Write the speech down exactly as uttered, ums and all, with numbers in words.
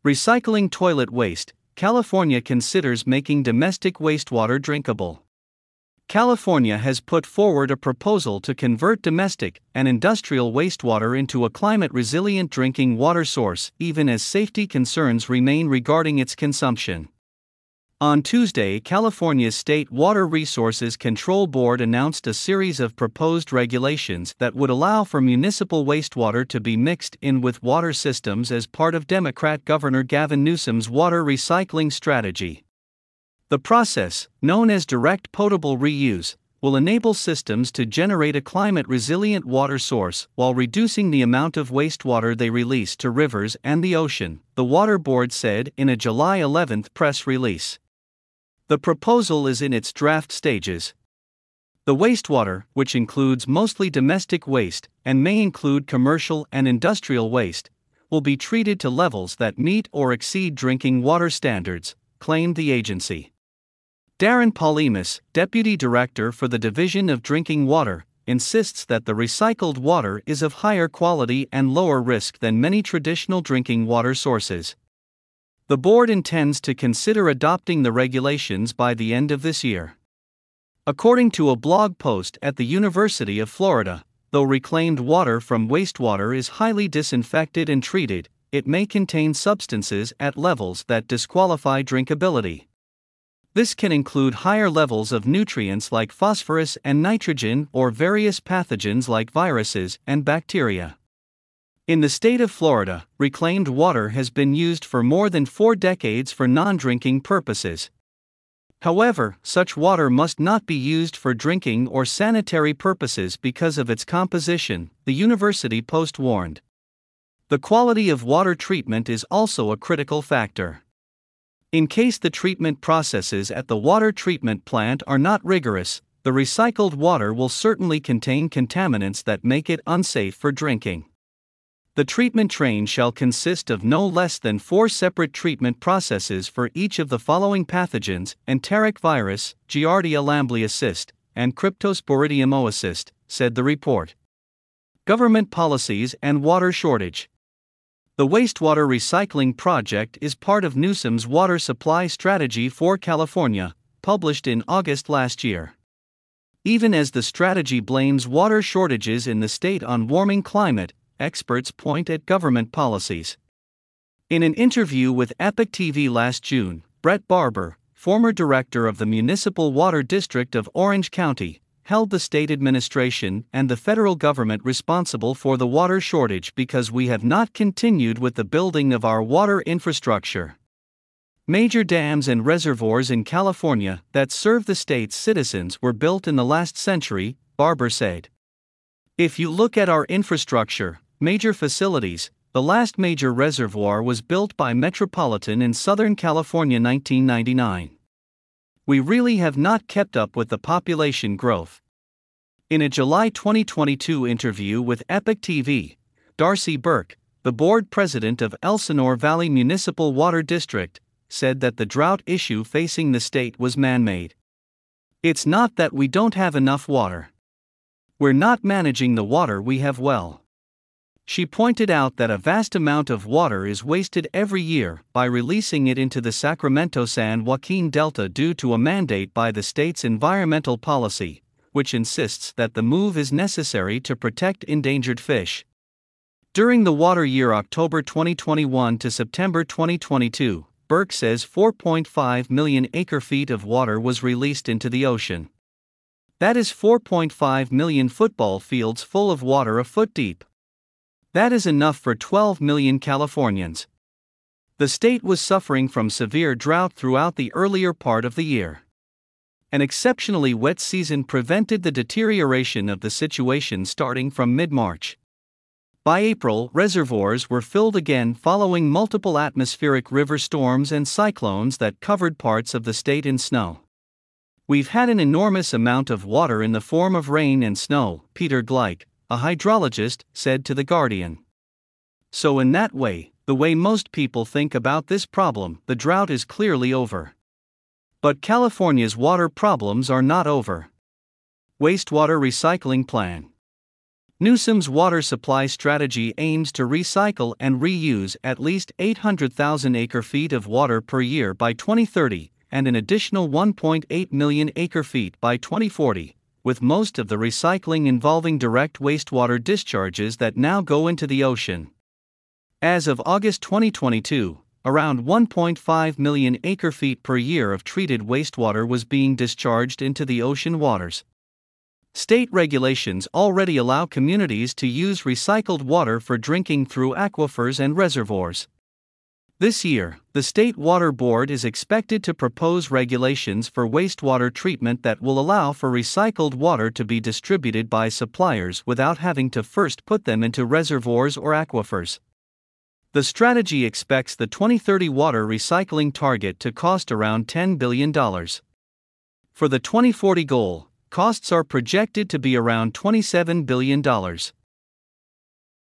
Recycling toilet waste. California considers making domestic wastewater drinkable. California has put forward a proposal to convert domestic and industrial wastewater into a climate-resilient drinking water source, even as safety concerns remain regarding its consumption. On Tuesday, California's State Water Resources Control Board announced a series of proposed regulations that would allow for municipal wastewater to be mixed in with water systems as part of Democrat Governor Gavin Newsom's water recycling strategy. The process, known as direct potable reuse, will enable systems to generate a climate-resilient water source while reducing the amount of wastewater they release to rivers and the ocean, the Water Board said in a July eleventh press release. The proposal is in its draft stages. The wastewater, which includes mostly domestic waste and may include commercial and industrial waste, will be treated to levels that meet or exceed drinking water standards, claimed the agency. Darren Paulimas, Deputy Director for the Division of Drinking Water, insists that the recycled water is of higher quality and lower risk than many traditional drinking water sources. The board intends to consider adopting the regulations by the end of this year. According to a blog post at the University of Florida, though reclaimed water from wastewater is highly disinfected and treated, it may contain substances at levels that disqualify drinkability. This can include higher levels of nutrients like phosphorus and nitrogen or various pathogens like viruses and bacteria. In the state of Florida, reclaimed water has been used for more than four decades for non-drinking purposes. However, such water must not be used for drinking or sanitary purposes because of its composition, the University Post warned. The quality of water treatment is also a critical factor. In case the treatment processes at the water treatment plant are not rigorous, the recycled water will certainly contain contaminants that make it unsafe for drinking. The treatment train shall consist of no less than four separate treatment processes for each of the following pathogens: enteric virus, Giardia lamblia cyst, and Cryptosporidium oocyst, said the report. Government policies and water shortage. The wastewater recycling project is part of Newsom's water supply strategy for California, published in August last year. Even as the strategy blames water shortages in the state on warming climate, experts point at government policies. In an interview with Epoch T V last June, Brett Barber, former director of the Municipal Water District of Orange County, held the state administration and the federal government responsible for the water shortage because we have not continued with the building of our water infrastructure. Major dams and reservoirs in California that serve the state's citizens were built in the last century, Barber said. If you look at our infrastructure, major facilities, the last major reservoir was built by Metropolitan in Southern California nineteen ninety-nine. We really have not kept up with the population growth. In a July twenty twenty-two interview with Epoch T V, Darcy Burke, the board president of Elsinore Valley Municipal Water District, said that the drought issue facing the state was man-made. It's not that we don't have enough water. We're not managing the water we have well. She pointed out that a vast amount of water is wasted every year by releasing it into the Sacramento-San Joaquin Delta due to a mandate by the state's environmental policy, which insists that the move is necessary to protect endangered fish. During the water year October twenty twenty-one to September twenty twenty-two, Burke says four point five million acre-feet of water was released into the ocean. That is four point five million football fields full of water a foot deep. That is enough for twelve million Californians. The state was suffering from severe drought throughout the earlier part of the year. An exceptionally wet season prevented the deterioration of the situation starting from mid-March. By April, reservoirs were filled again following multiple atmospheric river storms and cyclones that covered parts of the state in snow. We've had an enormous amount of water in the form of rain and snow, Peter Gleich, a hydrologist, said to The Guardian. So in that way, the way most people think about this problem, the drought is clearly over. But California's water problems are not over. Wastewater recycling plan. Newsom's water supply strategy aims to recycle and reuse at least eight hundred thousand acre-feet of water per year by twenty thirty, and an additional one point eight million acre-feet by twenty forty, with most of the recycling involving direct wastewater discharges that now go into the ocean. As of August twenty twenty-two, around one point five million acre-feet per year of treated wastewater was being discharged into the ocean waters. State regulations already allow communities to use recycled water for drinking through aquifers and reservoirs. This year, the State Water Board is expected to propose regulations for wastewater treatment that will allow for recycled water to be distributed by suppliers without having to first put them into reservoirs or aquifers. The strategy expects the twenty thirty water recycling target to cost around ten billion dollars. For the twenty forty goal, costs are projected to be around twenty-seven billion dollars.